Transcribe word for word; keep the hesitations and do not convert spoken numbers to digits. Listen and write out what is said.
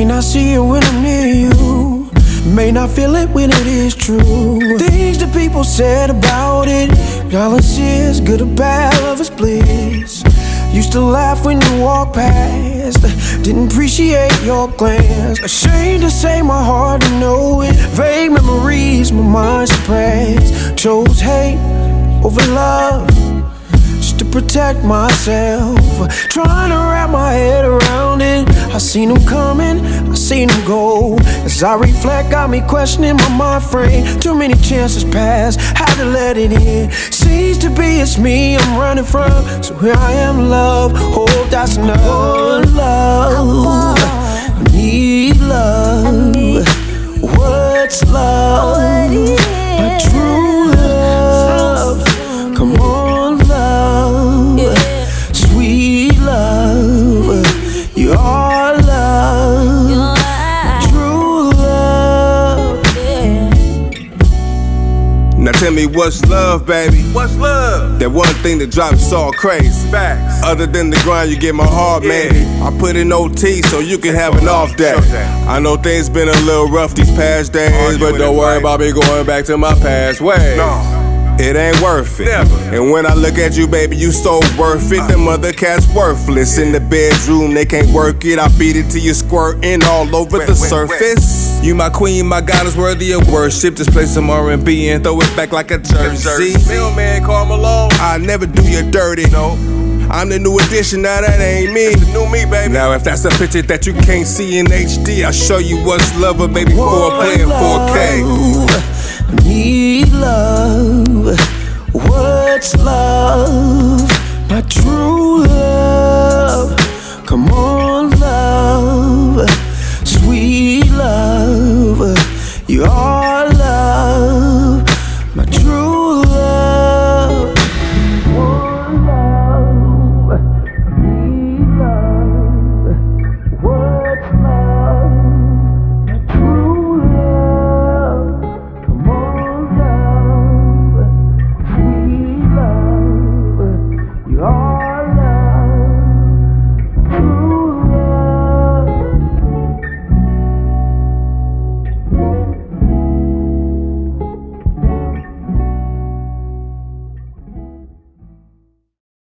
not see it when I'm near you, may not feel it when it is true. Things that people said about it, balance is good or bad, love is bliss. Used to laugh when you walked past, didn't appreciate your glance. Ashamed to say my heart to know it, vague memories my mind suppressed. Chose hate over love just to protect myself, trying to wrap my head around it. I seen them coming, I seen them go. As I reflect, got me questioning my mind frame. Too many chances passed, had to let it in. Seems to be it's me I'm running from, so here I am, love. Hope that's enough. Oh, love, I need love. I need What's love? what is My true love. Come on, love. Yeah. Sweet love. You are love. You're right. True love. Yeah. Now tell me what's love, baby? What's love? That one thing that drives us all crazy. Facts. Other than the grind, you get my heart, yeah. Maybe I put in O T so you can have an off day. I know things been a little rough these past days, Arguing but don't worry right. about me going back to my past ways. No. It ain't worth it. Never. And when I look at you, baby, you so worth it. Them other cats worthless. In the bedroom, they can't work it. I beat it till you squirting all over the surface. You my queen, my goddess, worthy of worship. Just play some R and B and throw it back like a jersey. Mailman, call Malone. I never do you dirty. No. I'm the new addition, now that ain't me. It's the new me, baby. Now if that's a picture that you can't see in H D, I'll show you what's love, but baby, for a play in four K. I need love. What's love? My true